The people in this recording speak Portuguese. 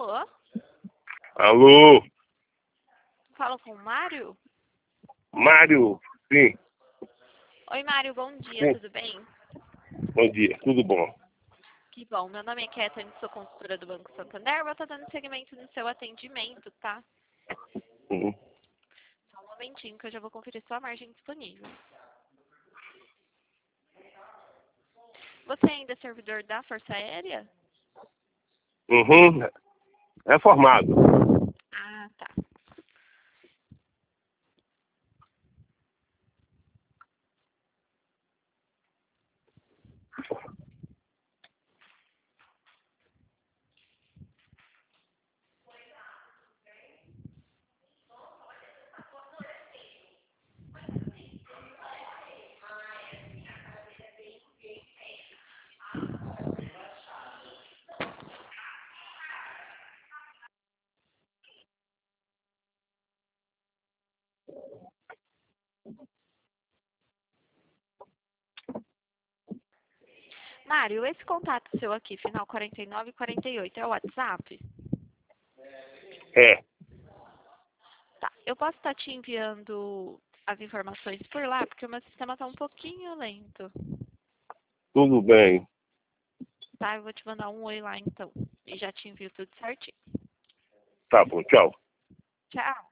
Alô? Alô? Falo com o Mário? Mário? Sim, Oi, Mário, bom dia, sim. tudo bem? Bom dia, tudo bom? Que bom, meu nome é Kathleen, sou consultora do Banco Santander, vou estar dando seguimento no seu atendimento, tá? Uhum. Só um momentinho que eu já vou conferir sua margem disponível. Você ainda é servidor da Força Aérea? Uhum. É formado. Ah, tá. Mário, esse contato seu aqui, final 49 e 48, é o WhatsApp? É, Tá. Eu posso estar te enviando as informações por lá, porque o meu sistema está um pouquinho lento. tudo bem. Tá, eu vou te mandar um oi lá então. E já te envio tudo certinho. Tá bom, tchau. Tchau.